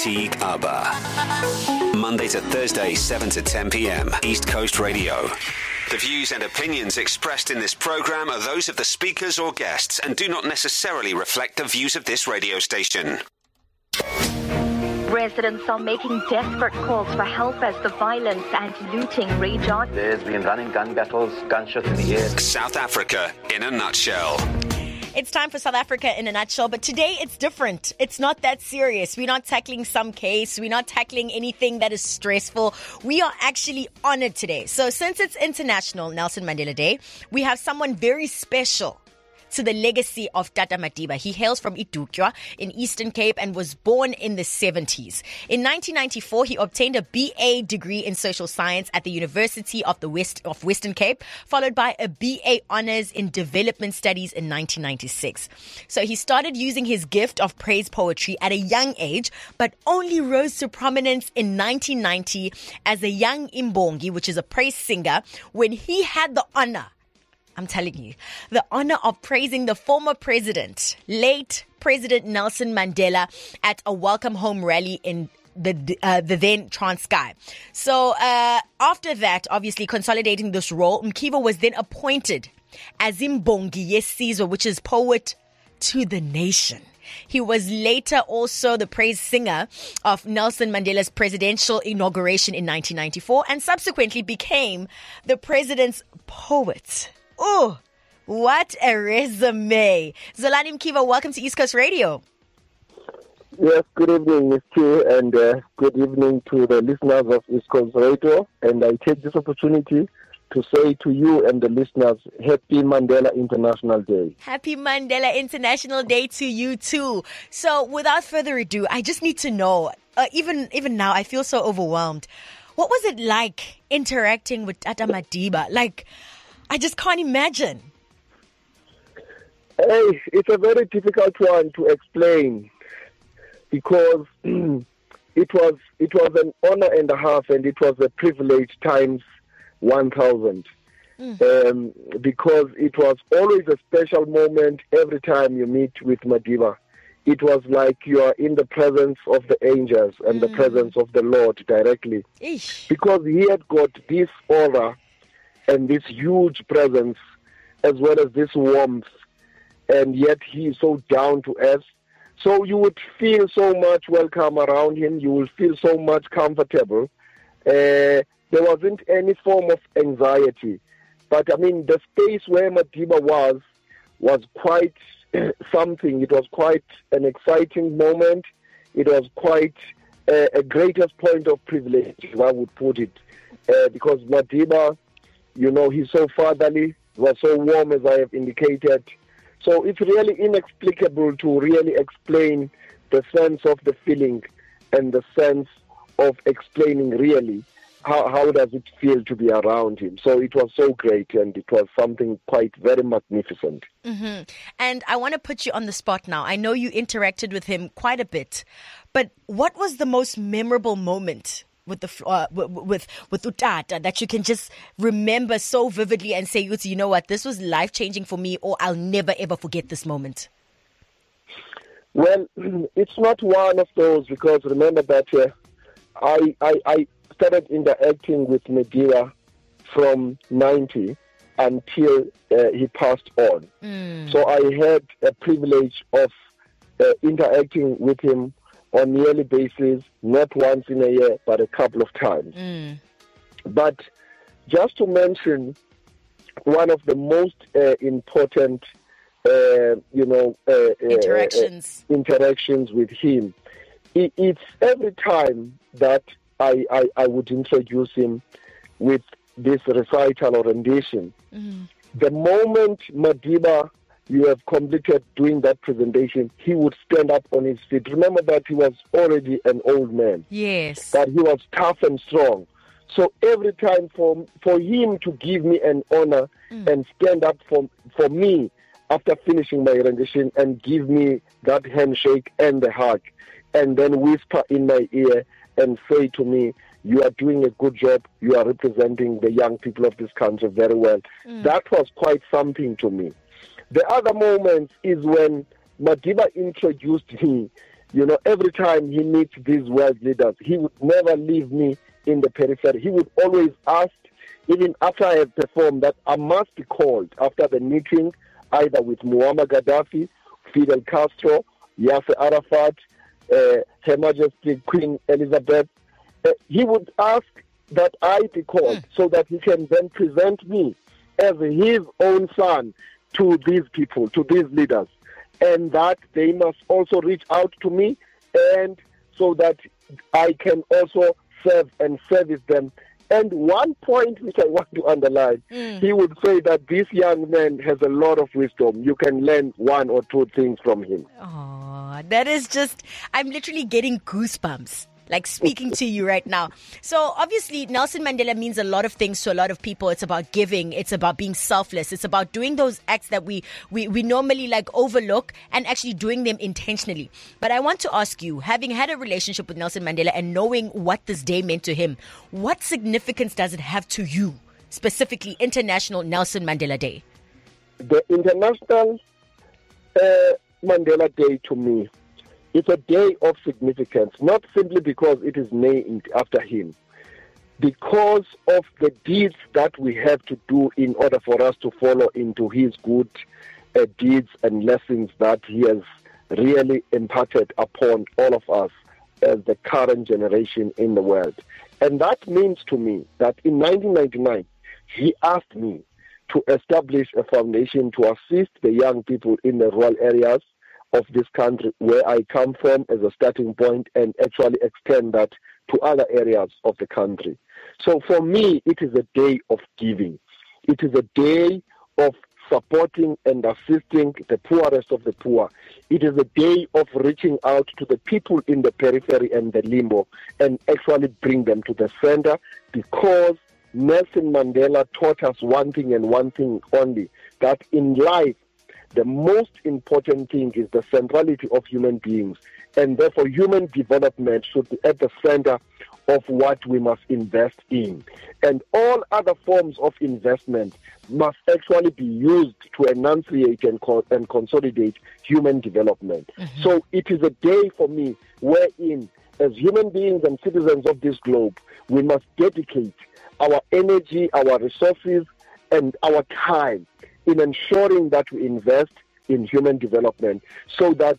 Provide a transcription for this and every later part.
Atiq Abba. Monday to Thursday, 7 to 10 p.m. East Coast Radio. The views and opinions expressed in this program are those of the speakers or guests and do not necessarily reflect the views of this radio station. Residents are making desperate calls for help as the violence and looting rage on. There's been running gun battles, gunshots in the air. South Africa in a nutshell. It's time for South Africa in a nutshell, but today it's different. It's not that serious. We're not tackling some case. We're not tackling anything that is stressful. We are actually honored today. So since it's International Nelson Mandela Day, we have someone very special to the legacy of Tata Madiba. He hails from Itutywa in Eastern Cape and was born in the 70s. In 1994, he obtained a BA degree in social science at the University of Western Cape, followed by a BA honors in development studies in 1996. So he started using his gift of praise poetry at a young age, but only rose to prominence in 1990 as a young Imbongi, which is a praise singer, when he had the honor, I'm telling you, the honor of praising the former president, late President Nelson Mandela, at a welcome home rally in the then Transkei. So after that, obviously consolidating this role, Mkiva was then appointed as Imbongi Yesizwe, which is poet to the nation. He was later also the praise singer of Nelson Mandela's presidential inauguration in 1994 and subsequently became the president's poet. Oh, what a resume. Zolani Mkiva, welcome to East Coast Radio. Yes, good evening, Ms. Q, and good evening to the listeners of East Coast Radio. And I take this opportunity to say to you and the listeners, Happy Mandela International Day. Happy Mandela International Day to you too. So without further ado, I just need to know, even now, I feel so overwhelmed. What was it like interacting with Tata Madiba? Like, I just can't imagine. Hey, it's a very difficult one to explain because it was an honor and a half, and it was a privilege times 1,000. Because it was always a special moment every time you meet with Madiba. It was like you are in the presence of the angels and the presence of the Lord directly. Eesh. Because he had got this aura and this huge presence, as well as this warmth, and yet he is so down to earth. So you would feel so much welcome around him. You will feel so much comfortable. There wasn't any form of anxiety. But, I mean, the space where Madiba was quite something. It was quite an exciting moment. It was quite a greatest point of privilege, if I would put it, because Madiba, you know, he's so fatherly, was so warm, as I have indicated. So it's really inexplicable to really explain the sense of the feeling and the sense of explaining really how does it feel to be around him. So it was so great, and it was something quite very magnificent. Mm-hmm. And I want to put you on the spot now. I know you interacted with him quite a bit, but what was the most memorable moment with Utata that you can just remember so vividly and say, you know what, this was life-changing for me, or I'll never ever forget this moment? Well, it's not one of those, because remember that I started interacting with Madiba from 90 until he passed on. So I had a privilege of interacting with him on a yearly basis, not once in a year, but a couple of times. But just to mention one of the most important, interactions with him, it's every time that I would introduce him with this recital or rendition. The moment Madiba, you have completed doing that presentation, he would stand up on his feet. Remember that he was already an old man. Yes. But he was tough and strong. So every time for him to give me an honor and stand up for me after finishing my rendition and give me that handshake and the hug, and then whisper in my ear and say to me, "You are doing a good job. You are representing the young people of this country very well." That was quite something to me. The other moment is when Madiba introduced me every time he meets these world leaders, he would never leave me in the periphery. He would always ask, even after I have performed, that I must be called after the meeting, either with Muammar Gaddafi, Fidel Castro, Yasser Arafat, Her Majesty Queen Elizabeth. He would ask that I be called so that he can then present me as his own son to these people, to these leaders, and that they must also reach out to me, and so that I can also serve and service them. And one point which I want to underline, he would say that this young man has a lot of wisdom. You can learn one or two things from him. Oh, that is just, I'm literally getting goosebumps, like speaking to you right now. So obviously Nelson Mandela means a lot of things to a lot of people. It's about giving. It's about being selfless. It's about doing those acts that we normally like overlook and actually doing them intentionally. But I want to ask you, having had a relationship with Nelson Mandela and knowing what this day meant to him, what significance does it have to you, specifically International Nelson Mandela Day? The International Mandela Day to me, it's a day of significance, not simply because it is named after him, because of the deeds that we have to do in order for us to follow into his good deeds and lessons that he has really imparted upon all of us as the current generation in the world. And that means to me that in 1999, he asked me to establish a foundation to assist the young people in the rural areas of this country where I come from as a starting point, and actually extend that to other areas of the country. So for me, it is a day of giving. It is a day of supporting and assisting the poorest of the poor. It is a day of reaching out to the people in the periphery and the limbo and actually bring them to the center, because Nelson Mandela taught us one thing and one thing only, that in life, the most important thing is the centrality of human beings, and therefore human development should be at the center of what we must invest in. And all other forms of investment must actually be used to enunciate and consolidate human development. So it is a day for me wherein, as human beings and citizens of this globe, we must dedicate our energy, our resources, and our time in ensuring that we invest in human development, so that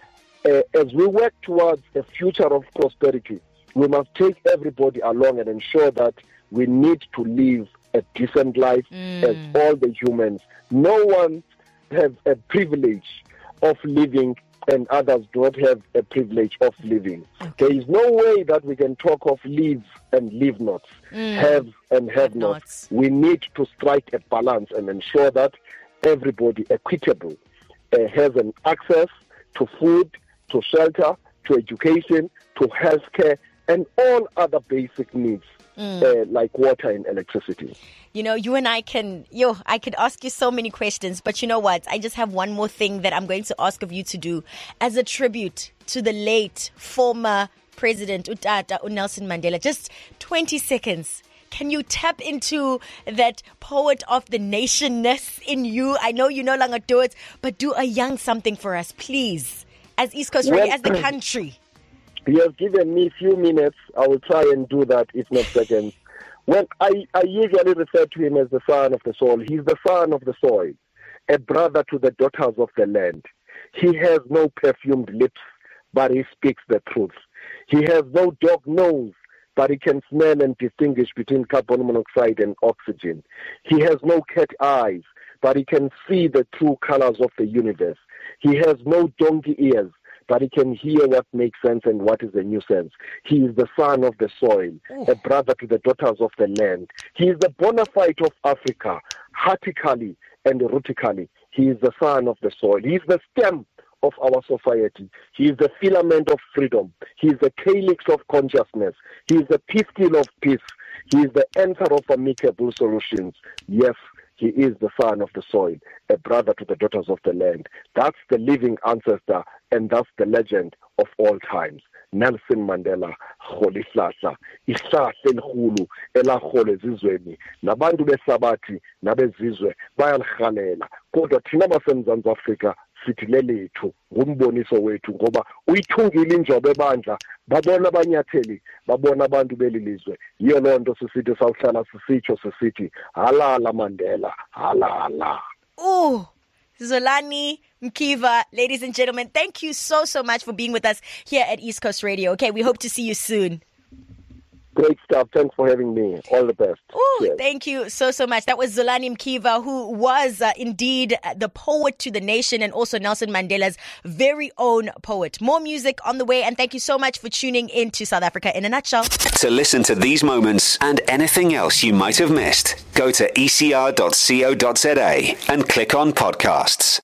as we work towards a future of prosperity, we must take everybody along and ensure that we need to live a decent life as all the humans. No one has a privilege of living and others don't have a privilege of living. There is no way that we can talk of live and live nots, have and have nots. We need to strike a balance and ensure that everybody equitable has an access to food, to shelter, to education, to healthcare, and all other basic needs like water and electricity. You and I I could ask you so many questions, but you know what? I just have one more thing that I'm going to ask of you to do as a tribute to the late former President Utata Nelson Mandela. Just 20 seconds. Can you tap into that poet of the nationness in you? I know you no longer do it, but do a young something for us, please, as East Coast Radio, as the country. You have given me a few minutes. I will try and do that, if not seconds. Well, I usually refer to him as the son of the soil. He's the son of the soil, a brother to the daughters of the land. He has no perfumed lips, but he speaks the truth. He has no dog nose, but he can smell and distinguish between carbon monoxide and oxygen. He has no cat eyes, but he can see the true colors of the universe. He has no donkey ears, but he can hear what makes sense and what is a nuisance. He is the son of the soil, a brother to the daughters of the land. He is the bona fide of Africa, heartically and rootically. He is the son of the soil. He is the stem of our society. He is the filament of freedom. He is the calyx of consciousness. He is the pistil of peace. He is the answer of amicable solutions. Yes, he is the son of the soil, a brother to the daughters of the land. That's the living ancestor, and that's the legend of all times. Nelson Mandela, Rolihlahla, ihlahla elikhulu elahole ezizweni, nabantu behlabathi nabezizwe bayalihalela. Kodwa thina baseMzantsi Afrika sithi lelethu ngumboniso wethu ngoba uyithungile injobo ebandla babona abanyatheli babona abantu belilizwe yiyo loo nto sisithi sawuhlala sisitsho sisithi halala Mandela halala. Zolani Mkiva, ladies and gentlemen, thank you so much for being with us here at East Coast Radio. Okay, we hope to see you soon. Great stuff. Thanks for having me. All the best. Thank you so much. That was Zolani Mkiva, who was indeed the poet to the nation and also Nelson Mandela's very own poet. More music on the way, and thank you so much for tuning in to South Africa in a Nutshell. To listen to these moments and anything else you might have missed, go to ecr.co.za and click on podcasts.